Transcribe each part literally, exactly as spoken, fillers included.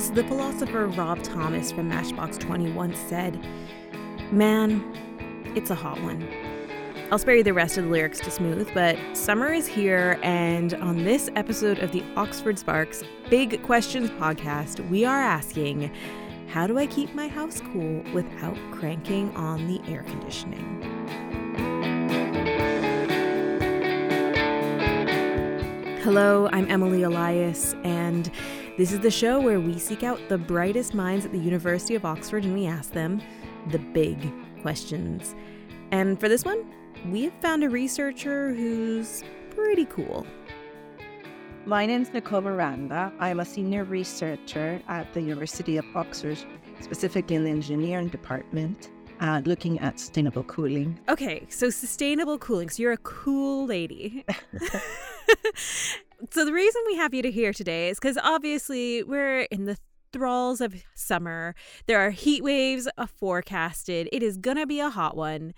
As the philosopher Rob Thomas from Matchbox twenty once said, "Man, it's a hot one." I'll spare you the rest of the lyrics to smooth, but summer is here, and on this episode of the Oxford Sparks Big Questions podcast, we are asking, how do I keep my house cool without cranking on the air conditioning? Hello, I'm Emily Elias, and this is the show where we seek out the brightest minds at the University of Oxford and we ask them the big questions. And for this one, we have found a researcher who's pretty cool. My name's Nicole Miranda. I'm a senior researcher at the University of Oxford, specifically in the engineering department, uh, looking at sustainable cooling. Okay, so sustainable cooling. So you're a cool lady. So the reason we have you to here today is because obviously we're in the thralls of summer. There are heat waves forecasted. It is going to be a hot one.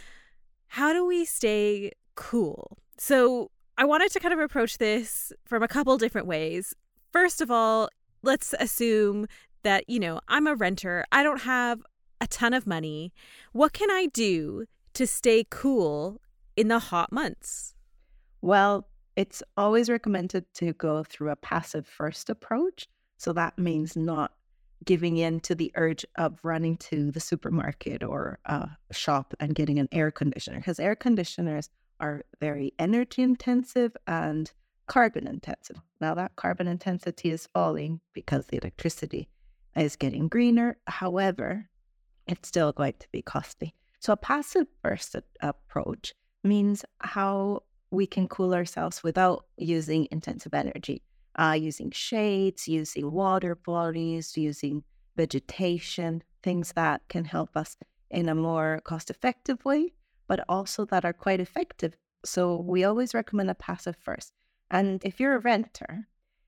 How do we stay cool? So I wanted to kind of approach this from a couple different ways. First of all, let's assume that, you know, I'm a renter. I don't have a ton of money. What can I do to stay cool in the hot months? Well, it's always recommended to go through a passive first approach. So that means not giving in to the urge of running to the supermarket or a shop and getting an air conditioner, because air conditioners are very energy intensive and carbon intensive. Now that carbon intensity is falling because the electricity is getting greener. However, it's still going to be costly. So a passive first approach means how we can cool ourselves without using intensive energy, uh, using shades, using water bodies, using vegetation, things that can help us in a more cost-effective way, but also that are quite effective. So we always recommend a passive first. And if you're a renter,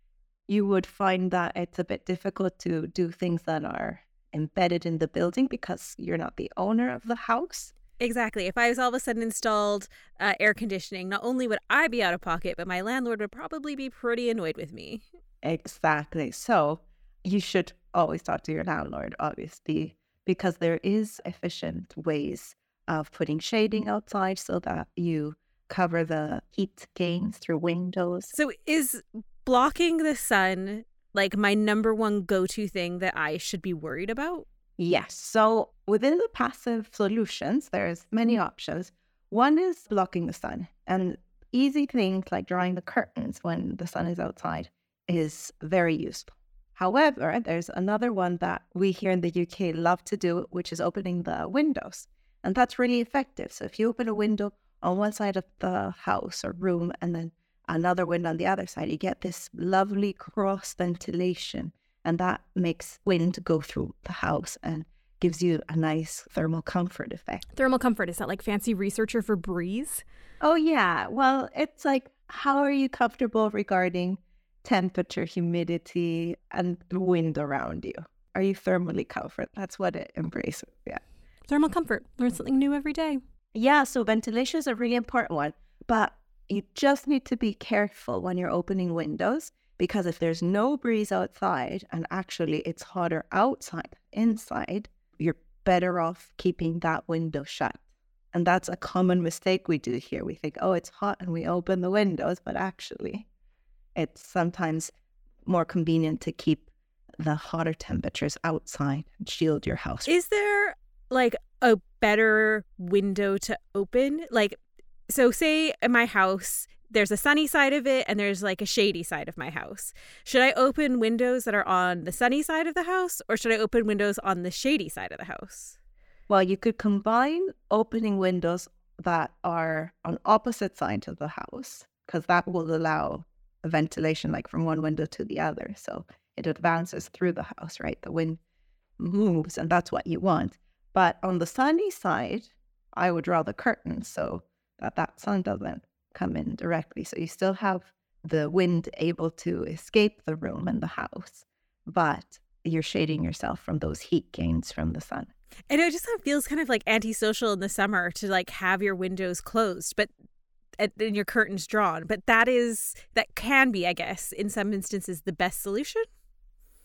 you would find that it's a bit difficult to do things that are embedded in the building because you're not the owner of the house. Exactly. If I was all of a sudden installed uh, air conditioning, not only would I be out of pocket, but my landlord would probably be pretty annoyed with me. Exactly. So you should always talk to your landlord, obviously, because there is efficient ways of putting shading outside so that you cover the heat gains through windows. So is blocking the sun like my number one go-to thing that I should be worried about? Yes. So within the passive solutions, there's many options. One is blocking the sun. And easy things like drawing the curtains when the sun is outside is very useful. However, there's another one that we here in the U K love to do, which is opening the windows. And that's really effective. So if you open a window on one side of the house or room and then another window on the other side, you get this lovely cross ventilation. And that makes wind go through the house and gives you a nice thermal comfort effect. Thermal comfort, is that like fancy researcher for breeze? Oh, yeah. Well, it's like, how are you comfortable regarding temperature, humidity, and the wind around you? Are you thermally comfort? That's what it embraces. Yeah. Thermal comfort. Learn something new every day. Yeah. So ventilation is a really important one, but you just need to be careful when you're opening windows. Because if there's no breeze outside and actually it's hotter outside, inside, you're better off keeping that window shut. And that's a common mistake we do here. We think, oh, it's hot and we open the windows, but actually it's sometimes more convenient to keep the hotter temperatures outside and shield your house. Is there like a better window to open? Like, so say in my house, there's a sunny side of it and there's like a shady side of my house. Should I open windows that are on the sunny side of the house or should I open windows on the shady side of the house? Well, you could combine opening windows that are on opposite sides of the house because that will allow ventilation like from one window to the other. So it advances through the house, right? The wind moves and that's what you want. But on the sunny side, I would draw the curtains so that that sun doesn't come in directly. So you still have the wind able to escape the room and the house, but you're shading yourself from those heat gains from the sun. And it just kind of feels kind of like antisocial in the summer to like have your windows closed, but and your curtains drawn. But that is, that can be, I guess, in some instances, the best solution.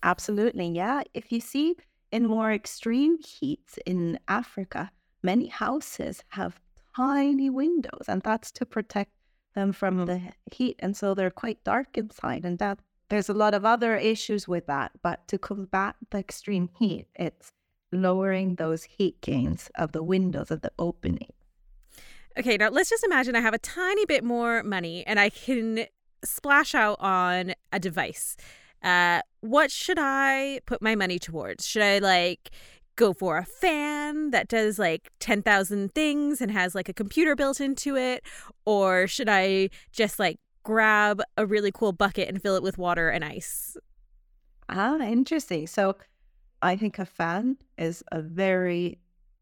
Absolutely. Yeah. If you see in more extreme heats in Africa, many houses have tiny windows, and that's to protect them from the heat. And so they're quite dark inside. And that there's a lot of other issues with that. But to combat the extreme heat, it's lowering those heat gains of the windows of the opening. Okay, now let's just imagine I have a tiny bit more money and I can splash out on a device. Uh, what should I put my money towards? Should I like go for a fan that does like ten thousand things and has like a computer built into it? Or should I just like grab a really cool bucket and fill it with water and ice? Ah, interesting. So I think a fan is a very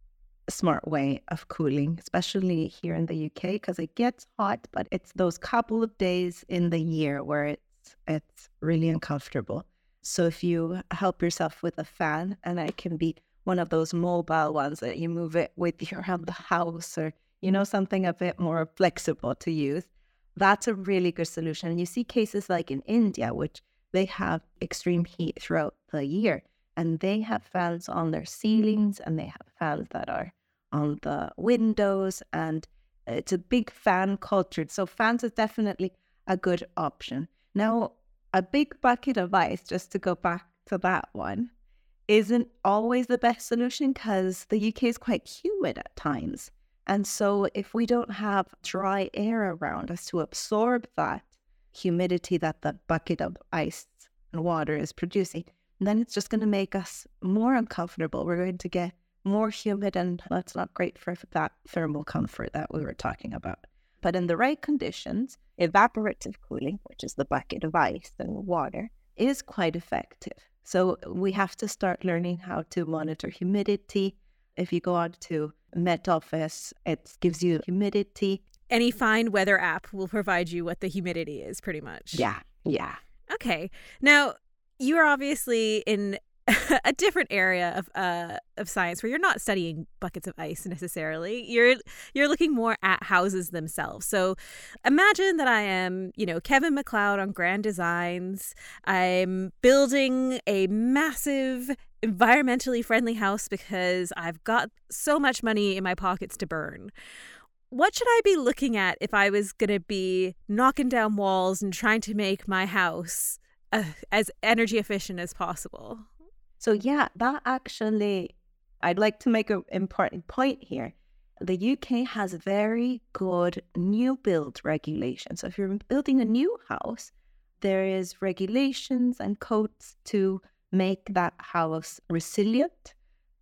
smart way of cooling, especially here in the U K, because it gets hot, but it's those couple of days in the year where it's it's really uncomfortable. So if you help yourself with a fan, and it can be one of those mobile ones that you move it with you around the house, or you know, something a bit more flexible to use, that's a really good solution. And you see cases like in India, which they have extreme heat throughout the year, and they have fans on their ceilings, and they have fans that are on the windows, and it's a big fan culture. So fans is definitely a good option. Now, a big bucket of ice, just to go back to that one, isn't always the best solution because the U K is quite humid at times. And so if we don't have dry air around us to absorb that humidity that the bucket of ice and water is producing, then it's just going to make us more uncomfortable. We're going to get more humid, and that's not great for that thermal comfort that we were talking about. But in the right conditions, evaporative cooling, which is the bucket of ice and water, is quite effective. So we have to start learning how to monitor humidity. If you go on to Met Office, it gives you humidity. Any fine weather app will provide you what the humidity is, pretty much. Yeah, yeah. Okay. Now, you are obviously in a different area of uh of science where you're not studying buckets of ice necessarily. You're you're looking more at houses themselves. So imagine that I am, you know, Kevin MacLeod on Grand Designs. I'm building a massive environmentally friendly house because I've got so much money in my pockets to burn. What should I be looking at if I was going to be knocking down walls and trying to make my house uh, as energy efficient as possible? So yeah, that actually, I'd like to make an important point here. The U K has very good new build regulations. So if you're building a new house, there is regulations and codes to make that house resilient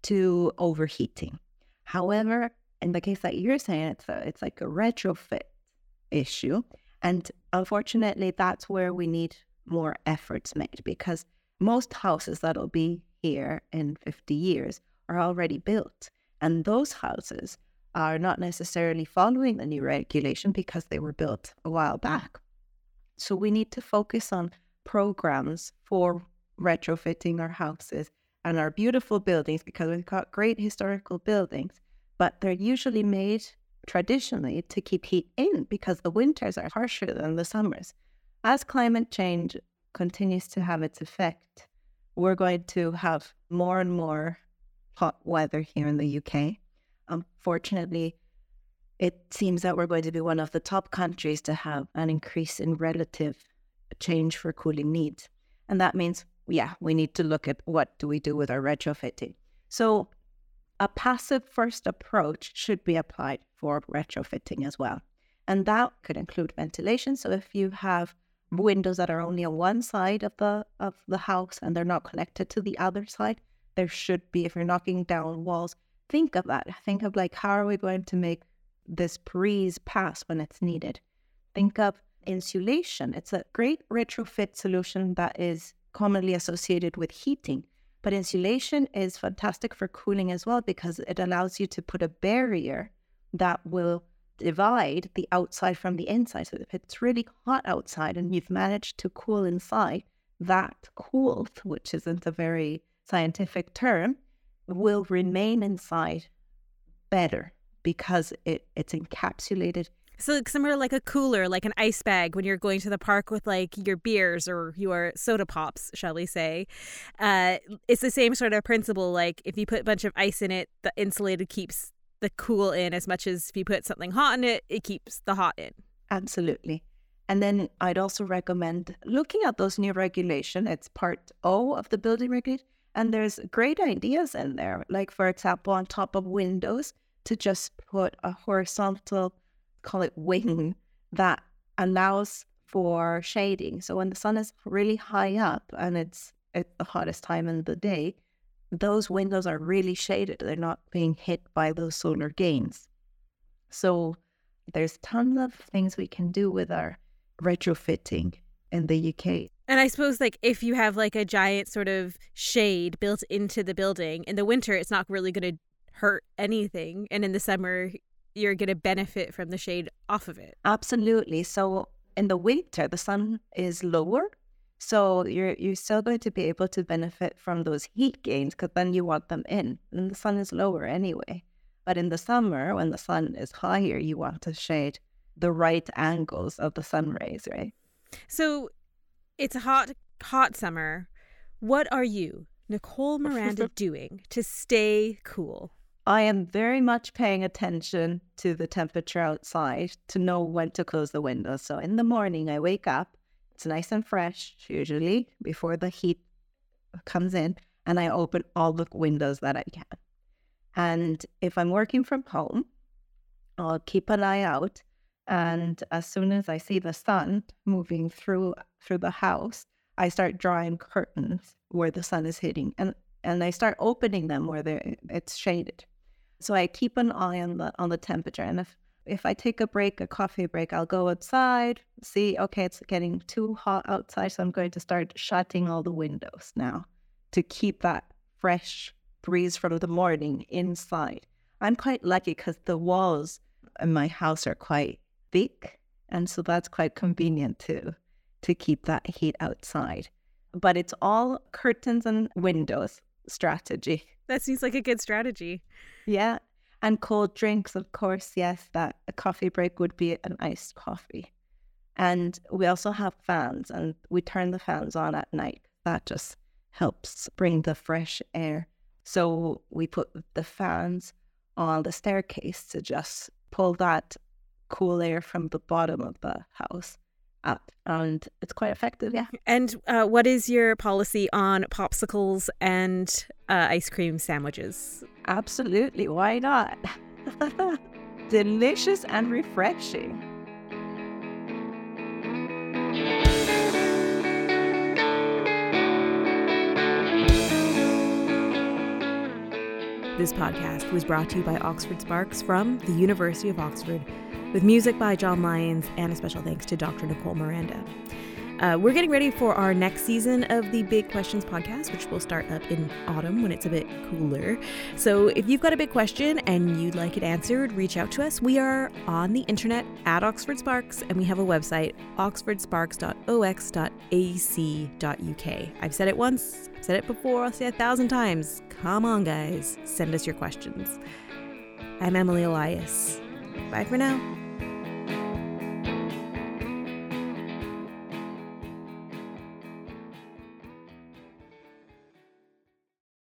to overheating. However, in the case that you're saying, it's a, it's like a retrofit issue. And unfortunately, that's where we need more efforts made, because most houses that'll be here in fifty years are already built. And those houses are not necessarily following the new regulation because they were built a while back. So we need to focus on programs for retrofitting our houses and our beautiful buildings, because we've got great historical buildings, but they're usually made traditionally to keep heat in because the winters are harsher than the summers. As climate change continues to have its effect, we're going to have more and more hot weather here in the U K. Unfortunately, it seems that we're going to be one of the top countries to have an increase in relative change for cooling needs. And that means, yeah, we need to look at what do we do with our retrofitting. So a passive first approach should be applied for retrofitting as well. And that could include ventilation. So if you have windows that are only on one side of the of the house and they're not connected to the other side, there should be, if you're knocking down walls, think of that. Think of like, how are we going to make this breeze pass when it's needed? Think of insulation. It's a great retrofit solution that is commonly associated with heating. But insulation is fantastic for cooling as well, because it allows you to put a barrier that will divide the outside from the inside. So if it's really hot outside and you've managed to cool inside, that coolth, which isn't a very scientific term, will remain inside better because it, it's encapsulated So similar like a cooler, like an ice bag when you're going to the park with like your beers or your soda pops, shall we say. Uh, it's the same sort of principle. Like if you put a bunch of ice in it, the insulated keeps the cool in as much as if you put something hot in it, it keeps the hot in. Absolutely. And then I'd also recommend looking at those new regulation. It's part O of the building regulation. And there's great ideas in there. Like, for example, on top of windows, to just put a horizontal, call it wing, that allows for shading. So when the sun is really high up and it's at the hottest time in the day, those windows are really shaded. They're not being hit by those solar gains. So there's tons of things we can do with our retrofitting in the U K. And I suppose like if you have like a giant sort of shade built into the building, in the winter it's not really going to hurt anything, and in the summer you're going to benefit from the shade off of it. Absolutely. So in the winter the sun is lower, so you're you're still going to be able to benefit from those heat gains, because then you want them in, and the sun is lower anyway. But in the summer, when the sun is higher, you want to shade the right angles of the sun rays, right? So it's a hot, hot summer. What are you, Nicole Miranda, doing to stay cool? I am very much paying attention to the temperature outside to know when to close the windows. So in the morning, I wake up. It's nice and fresh, usually, before the heat comes in. And I open all the windows that I can. And if I'm working from home, I'll keep an eye out. And as soon as I see the sun moving through through the house, I start drawing curtains where the sun is hitting, and, and I start opening them where it's shaded. So I keep an eye on the on the temperature. And if, if I take a break, a coffee break, I'll go outside, see, okay, it's getting too hot outside, so I'm going to start shutting all the windows now to keep that fresh breeze from the morning inside. I'm quite lucky because the walls in my house are quite thick, and so that's quite convenient too, to keep that heat outside. But it's all curtains and windows strategy. That seems like a good strategy. Yeah. And cold drinks, of course. Yes, that a coffee break would be an iced coffee. And we also have fans, and we turn the fans on at night. That just helps bring the fresh air. So we put the fans on the staircase to just pull that cool air from the bottom of the house up, and it's quite effective. Yeah. And uh, what is your policy on popsicles and uh, ice cream sandwiches? Absolutely, why not? Delicious and refreshing. This podcast was brought to you by Oxford Sparks from the University of Oxford, with music by John Lyons, and a special thanks to Doctor Nicole Miranda. Uh, we're getting ready for our next season of the Big Questions podcast, which will start up in autumn when it's a bit cooler. So if you've got a big question and you'd like it answered, reach out to us. We are on the internet at Oxford Sparks, and we have a website, oxford sparks dot o x dot a c dot u k. I've said it once, I've said it before, I'll say it a thousand times. Come on, guys, send us your questions. I'm Emily Elias. Bye for now.